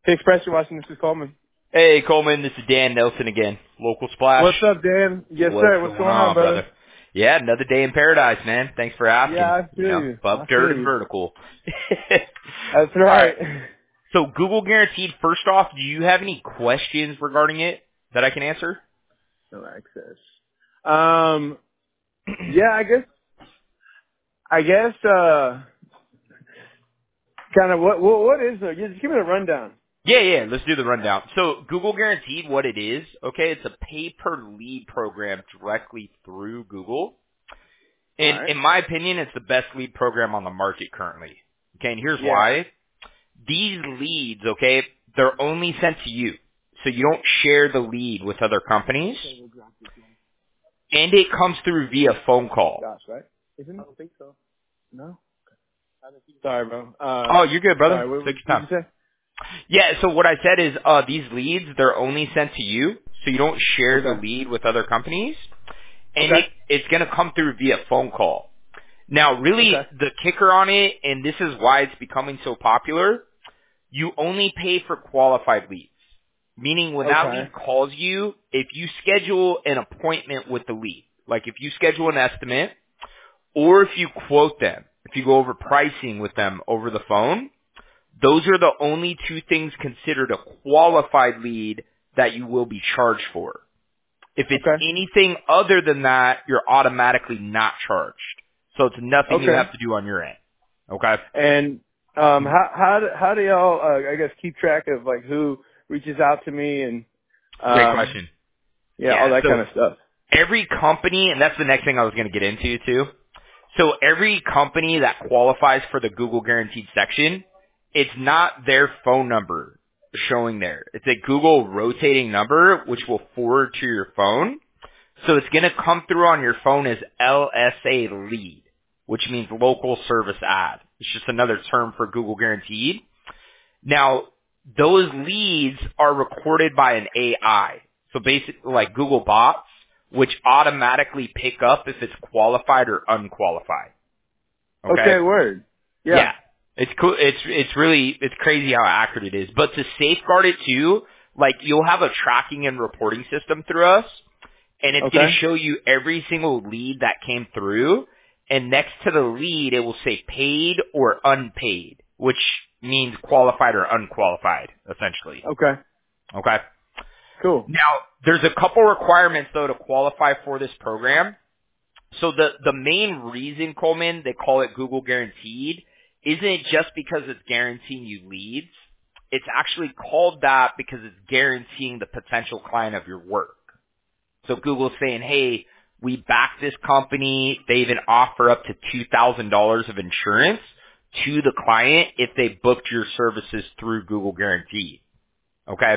Hey, Express, you're watching. This is Coleman. Hey, Coleman, this is Dan Nelson again. Local Splash. What's up, Dan? Yes, What's sir. What's going on, brother? Yeah, another day in paradise, man. Thanks for asking. Yeah, I feel you. Above I dirt feel and you. vertical. That's All right. So Google Guaranteed, first off, do you have any questions regarding it that I can answer? No access. Yeah, I guess, kind of what is it? Just give me a rundown. Yeah, let's do the rundown. So Google Guaranteed, what it is, okay, it's a pay-per-lead program directly through Google. All And right. in my opinion, it's the best lead program on the market currently. Okay, and here's Yeah. why. These leads, okay, they're only sent to you. So you don't share the lead with other companies. And it comes through via phone call. Gosh, right? Isn't it? I don't think so. No? Sorry, bro. Oh, you're good, brother. Sorry, what Take your did time. you say? Yeah, so what I said is these leads, they're only sent to you. So you don't share the Okay. lead with other companies. And Okay. it's going to come through via phone call. Now, really, Okay. the kicker on it, and this is why it's becoming so popular, you only pay for qualified leads. Meaning when that Okay. lead calls you, if you schedule an appointment with the lead, like if you schedule an estimate, or if you quote them, if you go over pricing with them over the phone, those are the only two things considered a qualified lead that you will be charged for. If it's Okay. anything other than that, you're automatically not charged. So it's nothing you Okay. have to do on your end. Okay? And how do y'all I guess keep track of like who reaches out to me and Great question. yeah, all Yeah, that kind so of stuff. every company, and that's the next thing I was going to get into too. So every company that qualifies for the Google Guaranteed section, it's not their phone number showing there. It's a Google rotating number, which will forward to your phone. So it's going to come through on your phone as LSA lead, which means local service ad. It's just another term for Google Guaranteed. Now, those leads are recorded by an AI. So basically like Google bots, which automatically pick up if it's qualified or unqualified. Okay? Okay, word. Yeah. Yeah. It's cool. It's crazy how accurate it is. But to safeguard it too, like you'll have a tracking and reporting system through us, and it's going Okay. to show you every single lead that came through, and next to the lead it will say paid or unpaid, which means qualified or unqualified, essentially. Okay. Okay? Cool. Now, there's a couple requirements though to qualify for this program. So the main reason, Coleman, they call it Google Guaranteed, isn't just because it's guaranteeing you leads. It's actually called that because it's guaranteeing the potential client of your work. So Google's saying, hey, we back this company. They even offer up to $2,000 of insurance to the client if they booked your services through Google Guaranteed. Okay?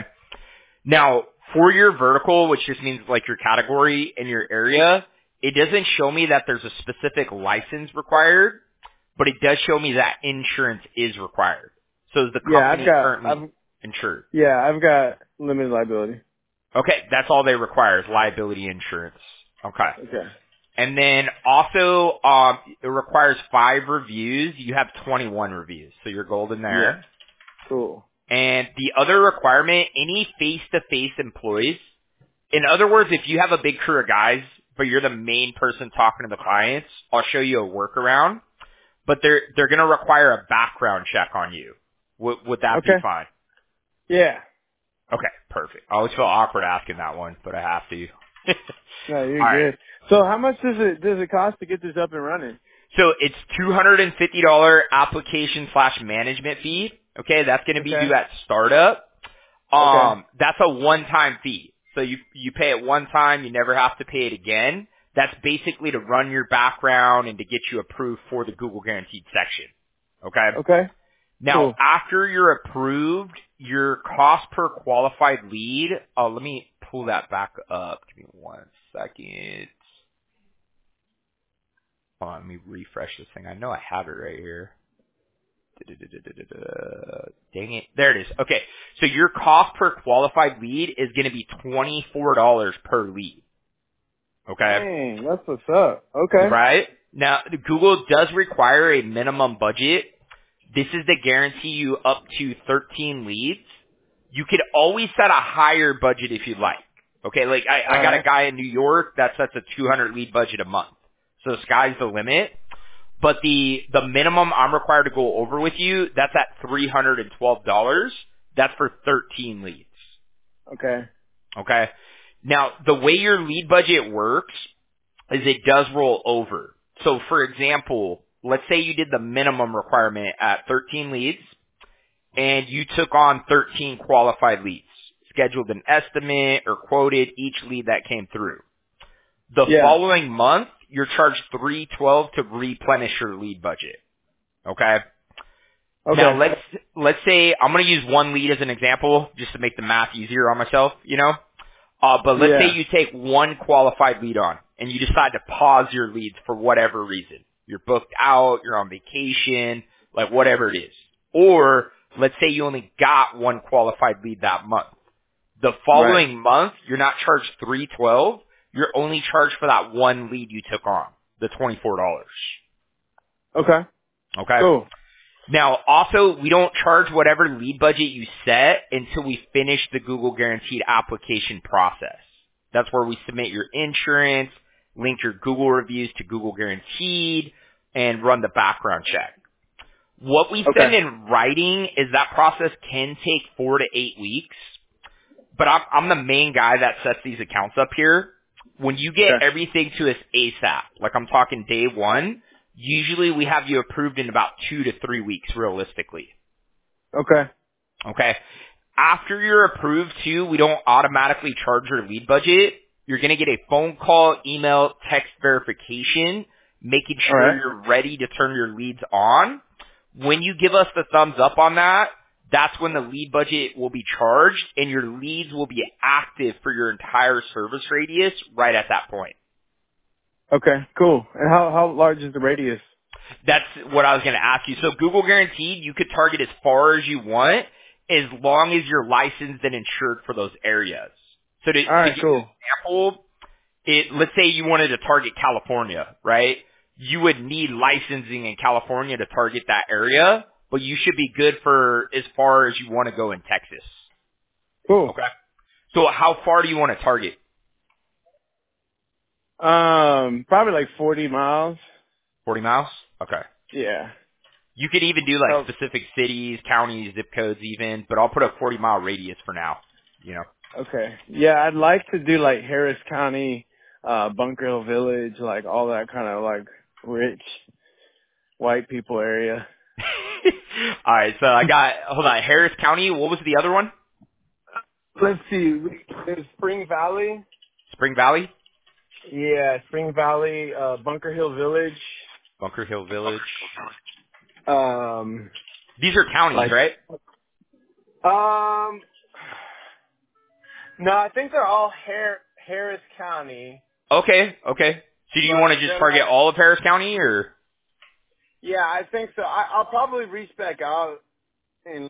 Now, for your vertical, which just means like your category in your area, it doesn't show me that there's a specific license required, but it does show me that insurance is required. So is the Yeah, company currently insured? I've got limited liability. Okay, that's all they require is liability insurance. Okay. Okay. And then also, it requires 5 reviews. You have 21 reviews, so you're golden Yeah. there. Cool. And the other requirement, any face-to-face employees. In other words, if you have a big crew of guys, but you're the main person talking to the clients, I'll show you a workaround. But they're going to require a background check on you. Would that be Okay. fine? Yeah. Okay, perfect. I always feel awkward asking that one, but I have to. No, you're All right. good. So how much does it cost to get this up and running? So it's $250 application / management fee. Okay, that's going to be Okay. due at startup. Okay. That's a one-time fee. So you pay it one time, you never have to pay it again. That's basically to run your background and to get you approved for the Google Guaranteed section. Okay? Okay. Now, Cool. after you're approved, your cost per qualified lead, let me pull that back up. Give me one second. Hold on, let me refresh this thing. I know I have it right here. Dang it. There it is. Okay. So your cost per qualified lead is going to be $24 per lead. Okay? Dang, that's what's up. Okay. Right? Now, Google does require a minimum budget. This is to guarantee you up to 13 leads. You could always set a higher budget if you'd like. Okay, like I got a guy in New York that sets a 200 lead budget a month. So the sky's the limit. But the minimum I'm required to go over with you, that's at $312. That's for 13 leads. Okay. Okay? Now, the way your lead budget works is it does roll over. So for example, let's say you did the minimum requirement at 13 leads and you took on 13 qualified leads, scheduled an estimate or quoted each lead that came through. The following month, you're charged $312 to replenish your lead budget. Okay? Now let's say I'm going to use one lead as an example just to make the math easier on myself, you know? But let's say you take one qualified lead on and you decide to pause your leads for whatever reason. You're booked out, you're on vacation, like whatever it is. Or let's say you only got one qualified lead that month. The following month, you're not charged $312. You're only charged for that one lead you took on, the $24. Okay. Okay? Cool. Now, also, we don't charge whatever lead budget you set until we finish the Google Guaranteed application process. That's where we submit your insurance, link your Google reviews to Google Guaranteed, and run the background check. What we send in writing is that process can take 4 to 8 weeks, but I'm the main guy that sets these accounts up here. When you get everything to us ASAP, like I'm talking day one, usually we have you approved in about 2 to 3 weeks realistically. Okay. After you're approved too, we don't automatically charge your lead budget. You're going to get a phone call, email, text verification, making sure you're ready to turn your leads on. When you give us the thumbs up on that, that's when the lead budget will be charged and your leads will be active for your entire service radius right at that point. Okay, cool. And how large is the radius? That's what I was going to ask you. So Google Guaranteed, you could target as far as you want as long as you're licensed and insured for those areas. So to give you an example, let's say you wanted to target California, right? You would need licensing in California to target that area, but you should be good for as far as you want to go in Texas. Cool. Okay. So how far do you want to target? Probably like 40 miles. 40 miles? Okay. Yeah. You could even do like specific cities, counties, zip codes even, but I'll put a 40-mile radius for now, you know. Okay. Yeah, I'd like to do like Harris County, Bunker Hill Village, like all that kind of like rich white people area. All right, so I got, hold on, Harris County, what was the other one? Let's see, there's Spring Valley. Spring Valley? Yeah, Spring Valley, Bunker Hill Village. Bunker Hill Village. These are counties, right? No, I think they're all Harris County. Okay. So do you want to just target all of Harris County, or? Yeah, I think so. I'll probably reach back out and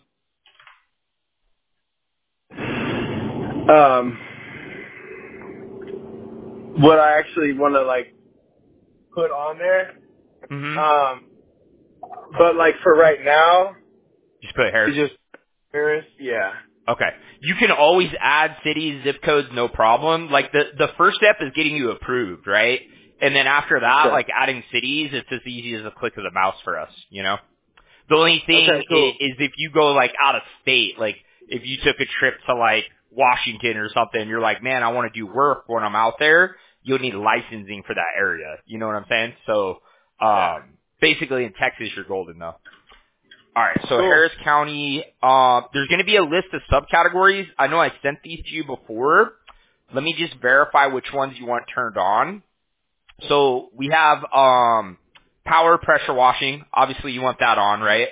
what I actually want to like put on there. Mm-hmm. But like for right now, just put Harris. Just Harris, yeah. Okay. You can always add cities, zip codes, no problem. Like the first step is getting you approved, right? And then after that, like adding cities, it's as easy as a click of the mouse for us, you know? The only thing is if you go like out of state, like if you took a trip to like Washington or something, you're like, man, I want to do work when I'm out there, you'll need licensing for that area. You know what I'm saying? So, basically in Texas, you're golden though. All right, so Harris County, there's going to be a list of subcategories. I know I sent these to you before. Let me just verify which ones you want turned on. So we have power pressure washing. Obviously, you want that on, right?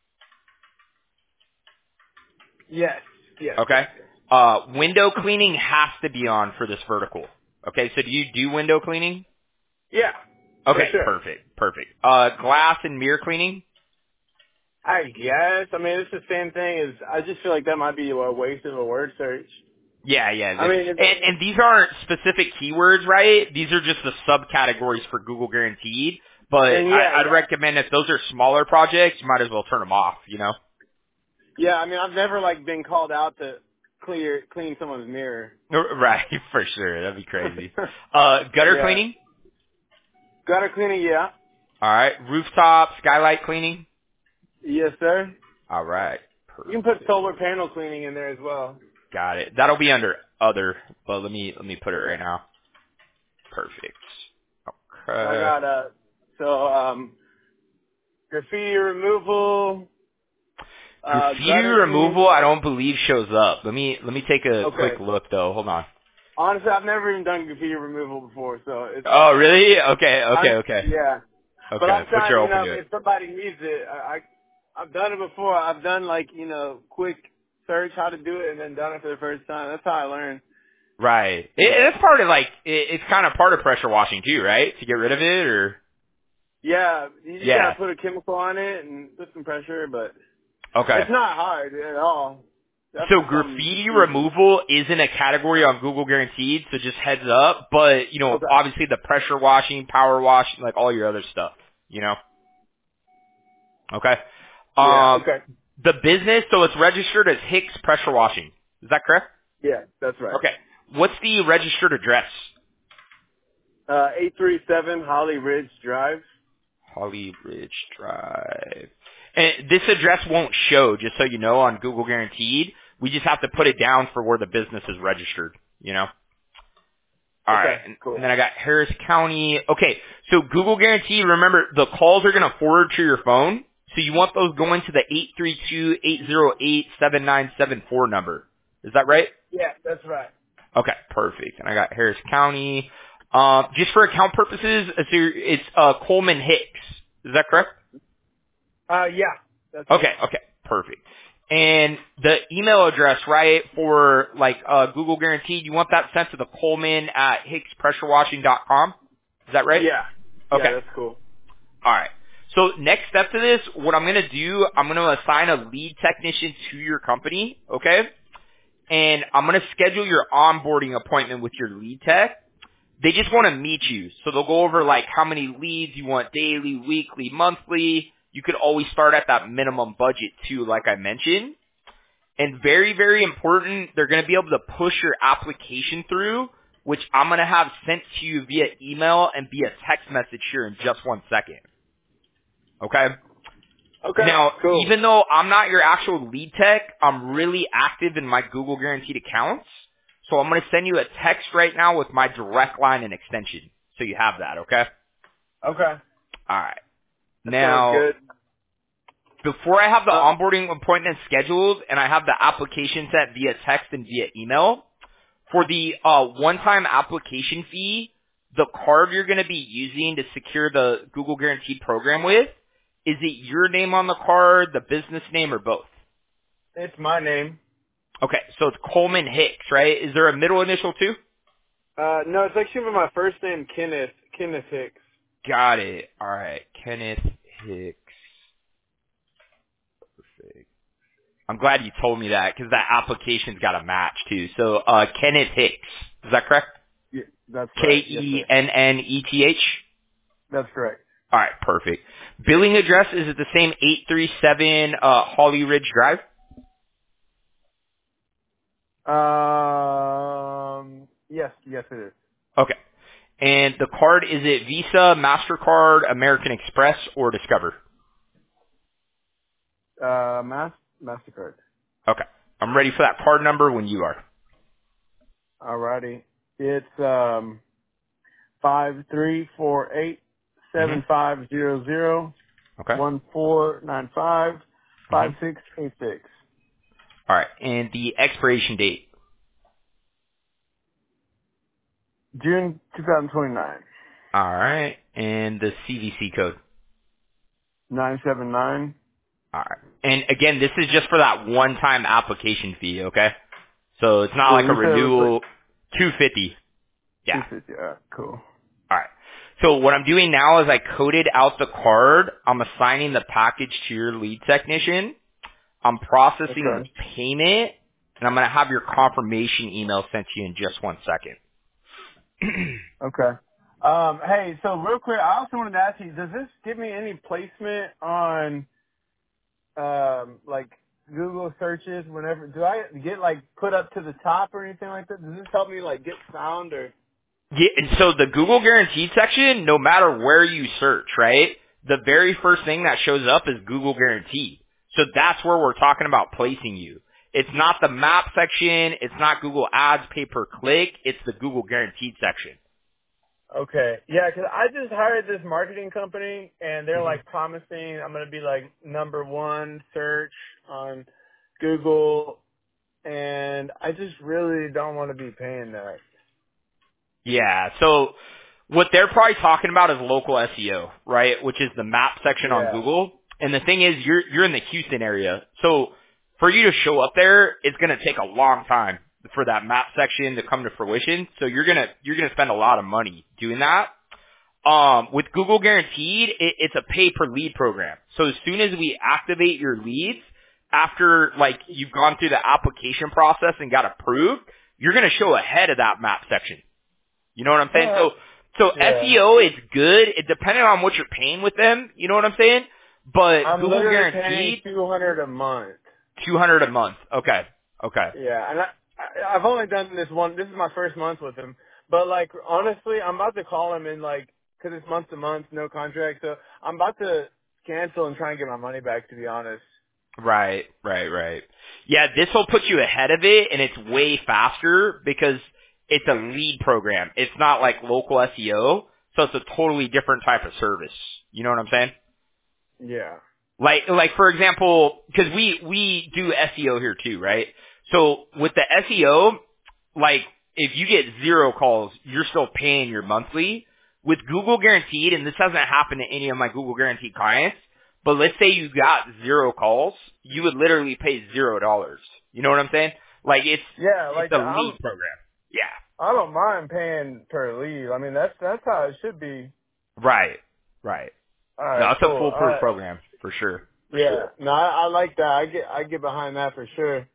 Yes. Okay. Window cleaning has to be on for this vertical. Okay, so do you do window cleaning? Yeah. Okay, sure. perfect. Glass and mirror cleaning? I guess. I mean, it's the same thing as, I just feel like that might be a waste of a word search. Yeah. I mean, and these aren't specific keywords, right? These are just the subcategories for Google Guaranteed. But I'd recommend if those are smaller projects, you might as well turn them off, you know? Yeah, I mean, I've never like been called out to clean someone's mirror. Right, for sure. That'd be crazy. Gutter Yeah. cleaning? Gutter cleaning, yeah. All right. Rooftop, skylight cleaning? Yes, sir. All right. You can put Perfect. solar panel cleaning in there as well. Got it. That'll be under other, but let me put it Okay. right now. Perfect. I Okay. got graffiti removal, Graffiti gutter removal, cleaning. I don't believe shows up. Let me take a quick Okay. look though. Hold on. Honestly, I've never even done graffiti removal before, so it's Oh, really? Okay, okay, I'm okay. yeah. But Okay, I'm but trying, you're open to it. if somebody needs it, I've done it before. I've done like, quick search how to do it and then done it for the first time. That's how I learned. Right. Yeah. It's part of it's kind of part of pressure washing too, right? To get rid of it or? Yeah, you just Yeah. gotta put a chemical on it and put some pressure, but Okay. it's not hard at all. So Definitely something graffiti easy. removal isn't a category on Google Guaranteed, so just heads up. But, Okay. obviously the pressure washing, power washing, like all your other stuff, Okay. Yeah, Um, okay. the business, so it's registered as Hicks Pressure Washing. Is that correct? Yeah, that's right. Okay. What's the registered address? 837 Holly Ridge Drive. Holly Ridge Drive. And this address won't show, just so you know, on Google Guaranteed. We just have to put it down for where the business is registered. All right. Okay, And cool. then I got Harris County. Okay. So Google Guarantee, remember, the calls are going to forward to your phone. So you want those going to the 832-808-7974 number. Is that right? Yeah, that's right. Okay. Perfect. And I got Harris County. Just for account purposes, it's Coleman Hicks. Is that correct? Yeah, that's Okay, me. okay, perfect. And the email address, right, for Google Guaranteed, you want that sent to the Coleman at HicksPressureWashing.com? Is that right? Yeah. Yeah, Okay, that's cool. all right. So next step to this, what I'm going to do, I'm going to assign a lead technician to your company, okay? And I'm going to schedule your onboarding appointment with your lead tech. They just want to meet you. So they'll go over how many leads you want daily, weekly, monthly. You could always start at that minimum budget too, like I mentioned. And very, very important, they're going to be able to push your application through, which I'm going to have sent to you via email and via text message here in just 1 second. Okay? Okay, Now, cool. even though I'm not your actual lead tech, I'm really active in my Google Guaranteed accounts. So I'm going to send you a text right now with my direct line and extension. So you have that, okay? Okay. All right. That sounds Now, good. before I have the Uh, onboarding appointment scheduled and I have the application sent via text and via email, for the one-time application fee, the card you're going to be using to secure the Google Guaranteed program with, is it your name on the card, the business name, or both? it's my name. Okay, so it's Coleman Hicks, right? Is there a middle initial too? No, it's actually my first name, Kenneth Hicks. Got it. All right, Kenneth Hicks. Perfect. I'm glad you told me that because that application's got a match too. So Kenneth Hicks, is that correct? Yeah, that's right. Yes, sir. Kenneth. That's correct. All right, perfect. Billing address, is it the same 837 Holly Ridge Drive? Yes, it is. Okay. And the card, is it Visa, MasterCard, American Express, or Discover? Mastercard. Okay. I'm ready for that card number when you are. Alrighty. It's 5348 hmm 7500 Okay. 1495 hmm 5686. All right. And the expiration date. June 2029. All right. And the CVC code. 979. All right. And again, this is just for that one-time application fee, okay? So it's not like Cool. a You said it was renewal. 250. Yeah. 250. Alright, cool. All right. So what I'm doing now is I coded out the card. I'm assigning the package to your lead technician. I'm processing Okay. the payment, and I'm going to have your confirmation email sent to you in just 1 second. Okay. Hey, so real quick, I also wanted to ask you, does this give me any placement on, like, Google searches whenever, do I get like put up to the top or anything like that? Does this help me like get found or? Yeah, and so the Google Guaranteed section, no matter where you search, right, the very first thing that shows up is Google Guaranteed. So that's where we're talking about placing you. It's not the map section. It's not Google Ads pay per click. It's the Google Guaranteed section. Okay. Yeah, 'cause I just hired this marketing company and they're hmm like promising I'm going to be like number one search on Google and I just really don't want to be paying that. Yeah. So what they're probably talking about is local SEO, right? Which is the map section on Yeah. Google. And the thing is, you're in the Houston area, so for you to show up there, it's going to take a long time for that map section to come to fruition. So you're gonna spend a lot of money doing that. With Google Guaranteed, it's a pay per lead program. So as soon as we activate your leads, after like you've gone through the application process and got approved, you're going to show ahead of that map section. You know what I'm saying? Alright. So Yeah. SEO is good. It depending on what you're paying with them. You know what I'm saying? But I'm Google literally paying Guaranteed, 200 a month. 200 a month. Okay. Okay. Yeah, and I've only done this one. This is my first month with him. But like honestly, I'm about to call him in like because it's month to month, no contract. So I'm about to cancel and try and get my money back. To be honest. Right, right, right. Yeah, this will put you ahead of it, and it's way faster because it's a lead program. It's not like local SEO, so it's a totally different type of service. You know what I'm saying? Yeah. Like for example, because we do SEO here too, right? So with the SEO, like if you get 0 calls, you're still paying your monthly. With Google Guaranteed, and this hasn't happened to any of my Google Guaranteed clients, but let's say you got 0 calls, you would literally pay $0. You know what I'm saying? Like Yeah, it's like a lead program. Yeah. I don't mind paying per lead. I mean that's how it should be. Right. Right. All No, right, it's a cool. All foolproof right. program for sure. Yeah. No, I like that. I get behind that for sure.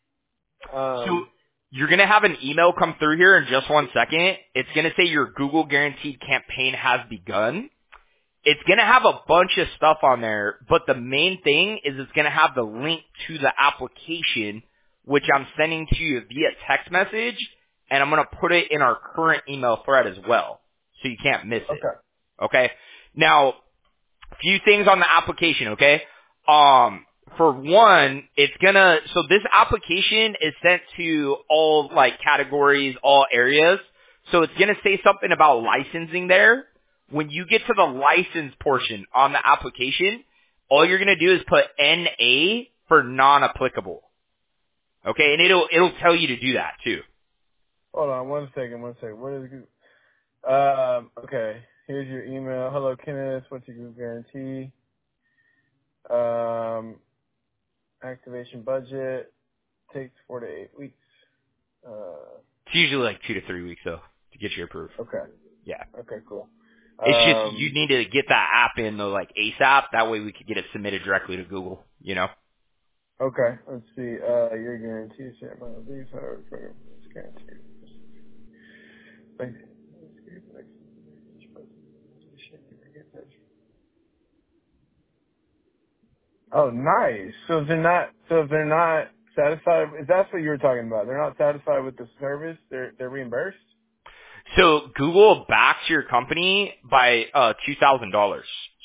So you're going to have an email come through here in just 1 second. It's going to say your Google Guaranteed campaign has begun. It's going to have a bunch of stuff on there, but the main thing is it's going to have the link to the application, which I'm sending to you via text message, and I'm going to put it in our current email thread as well, so you can't miss it. Okay. Okay? Now, a few things on the application, okay? For one, so this application is sent to all like categories, all areas. So it's gonna say something about licensing there. When you get to the license portion on the application, all you're gonna do is put NA for non-applicable. Okay? And it'll tell you to do that too. Hold on 1 second. 1 second. What is it? Okay. Here's your email. Hello, Kenneth. What's your group guarantee? Activation budget takes 4 to 8 weeks. It's usually like 2 to 3 weeks though, to get you approved. Okay. Yeah. Okay, cool. It's just you need to get that app in though, like ASAP. That way we could get it submitted directly to Google. You know. Okay. Let's see. Your guarantee set by these however it's guaranteed. Thank you. Oh, nice. So if they're not satisfied, if that's what you were talking about, they're not satisfied with the service, they're reimbursed. So Google backs your company by $2,000.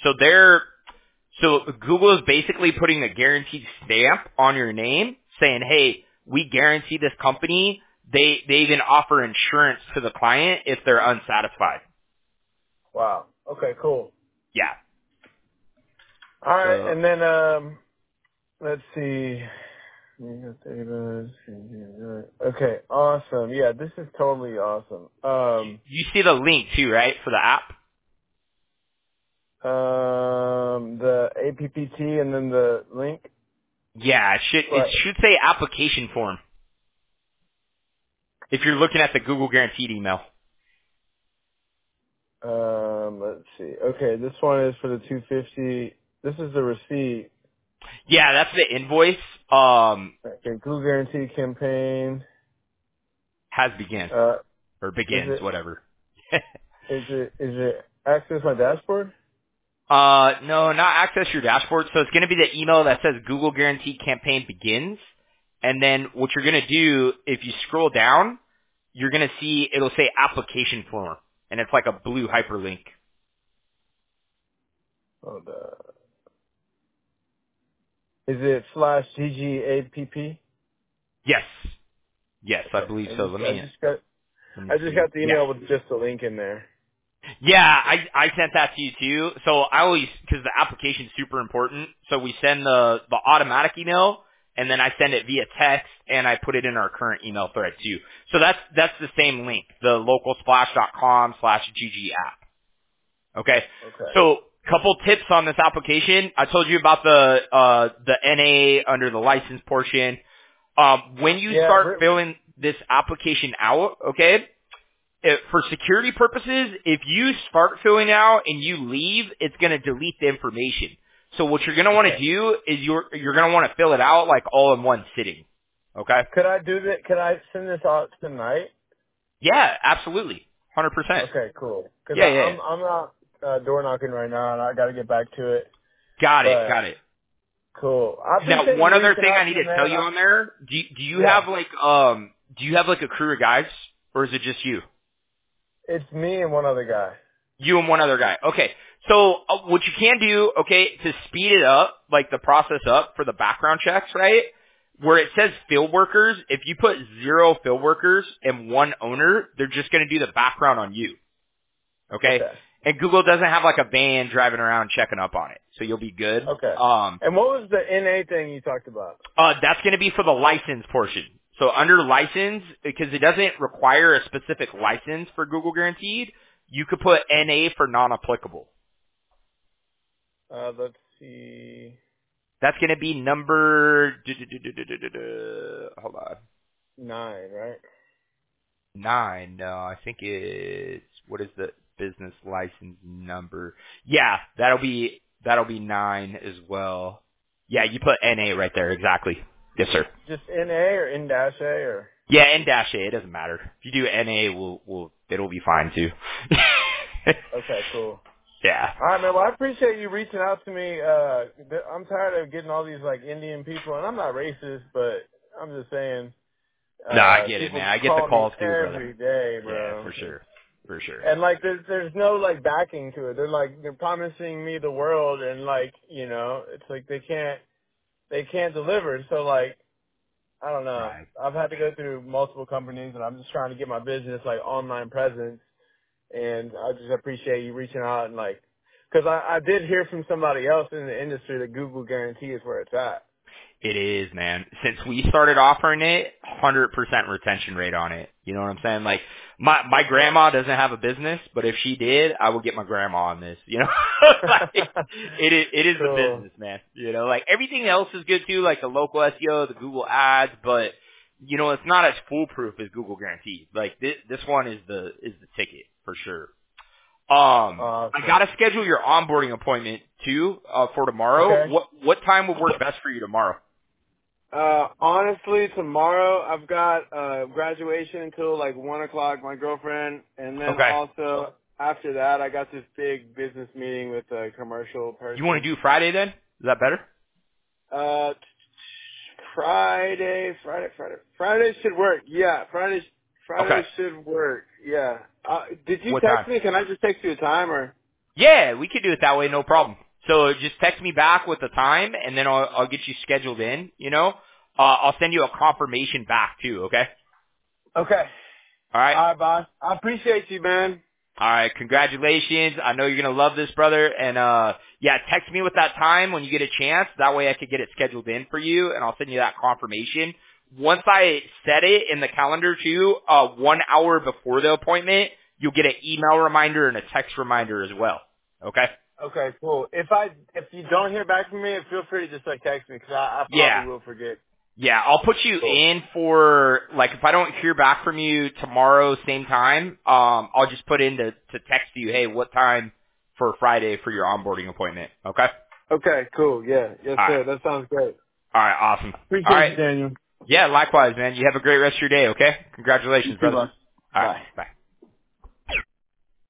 So Google is basically putting a guaranteed stamp on your name, saying, "Hey, we guarantee this company." They even offer insurance to the client if they're unsatisfied. Wow. Okay, cool. Yeah. All right, So and then let's see. Okay, awesome. Yeah, this is totally awesome. you see the link too, right, for the app? The APPT and then the link. Yeah, it Right. should say application form if you're looking at the Google Guaranteed email. Let's see. Okay, this one is for the 250. This is the receipt. Yeah, that's the invoice. Okay, Google Guarantee campaign. Has begun or Is begins, it whatever. is it access my dashboard? No, not access your dashboard. So it's going to be the email that says Google Guaranteed campaign begins. And then what you're going to do, if you scroll down, you're going to see, it'll say application form. And it's like a blue hyperlink. Hold Is it /GGAPP? Yes. Yes, I Okay. believe so. Let me I just see. got the Yeah. email with just a link in there. Yeah, I sent that to you too. So I always, because the application is super important, so we send the automatic email, and then I send it via text, and I put it in our current email thread too. So that's the same link, the localsplash.com/GG app. Okay. Okay. So couple tips on this application. I told you about the NA under the license portion. When you Yeah. start filling this application out, okay, for security purposes, if you start filling out and you leave, it's going to delete the information. So what you're going to want to Okay. do is you're going to want to fill it out like all in one sitting. Okay? Could I do that? Could I send this out tonight? Yeah, absolutely. 100%. Okay, cool. Because Yeah, yeah, yeah. I'm not door knocking right now, and I got to get back to it. Got it. But Got it. cool. I Now, appreciate one you other reaching thing I out need to me, to tell man. you on there, do you Yeah, have like a crew of guys, or is it just you? it's me and one other guy. You and one other guy. Okay. So what you can do, okay, to speed it up, like the process up for the background checks, right? Where it says field workers, if you put 0 field workers and 1 owner, they're just going to do the background on you. Okay? Okay. And Google doesn't have like a van driving around checking up on it. So you'll be good. Okay. And what was the NA thing you talked about? That's going to be for the license portion. So under license, because it doesn't require a specific license for Google Guaranteed, you could put NA for non-applicable. Let's see. That's going to be number, hold on, 9, right? 9. No, I think it's, what is the business license number? Yeah, that'll be 9 as well. Yeah, you put NA right there, exactly. Yes, sir. Just NA or N-A or? Yeah, N-A, it doesn't matter. If you do NA, it'll be fine too. Okay, cool. Yeah. All right, man. Well, I appreciate you reaching out to me. I'm tired of getting all these like Indian people, and I'm not racist, but I'm just saying, No, I get it, people man. I get the call me calls too, brother. every day, Yeah, bro. for sure. For sure. And like, there's no like backing to it. They're promising me the world, and like, it's like they can't deliver. So like, I don't know. Right. I've had to go through multiple companies, and I'm just trying to get my business like online presence. And I just appreciate you reaching out and like, because I did hear from somebody else in the industry that Google Guarantee is where it's at. It is, man. Since we started offering it, 100% retention rate on it. You know what I'm saying? Like, my grandma doesn't have a business, but if she did, I would get my grandma on this, you know? Like, it is the Cool. business, man. You know, like, everything else is good too, like the local SEO, the Google ads, but, you know, it's not as foolproof as Google Guaranteed. Like, this one is the ticket, for sure. I Awesome. gotta schedule your onboarding appointment too, for tomorrow. Okay. What time would work best for you tomorrow? Honestly, tomorrow I've got graduation until like 1:00. My girlfriend, and then Okay. also after that, I got this big business meeting with a commercial You want person. to do Friday then? Is that better? Uh, Friday should work. Yeah, Friday Okay. should work. Yeah. Did you What text time? me? Can I just text you a time or? Yeah, we could do it that way, no problem. So just text me back with the time, and then I'll get you scheduled in. You know, I'll send you a confirmation back too. Okay. Okay. All right. All right, boss. I appreciate you, man. All right. Congratulations. I know you're gonna love this, brother. And yeah, text me with that time when you get a chance. That way I could get it scheduled in for you, and I'll send you that confirmation. Once I set it in the calendar too, 1 hour before the appointment, you'll get an email reminder and a text reminder as well. Okay. Okay, cool. If you don't hear back from me, feel free to just like text me because I Yeah. probably will forget. Yeah, I'll put you Cool. in for, like, if I don't hear back from you tomorrow, same time, I'll just put in to text you, hey, what time for Friday for your onboarding appointment, okay? Okay, cool. Yeah, yes, All right. sir. That sounds great. All right, awesome. All Appreciate you, right. Daniel. Yeah, likewise, man. You have a great rest of your day, okay? You Congratulations, too, brother. boss. All right, Bye. bye.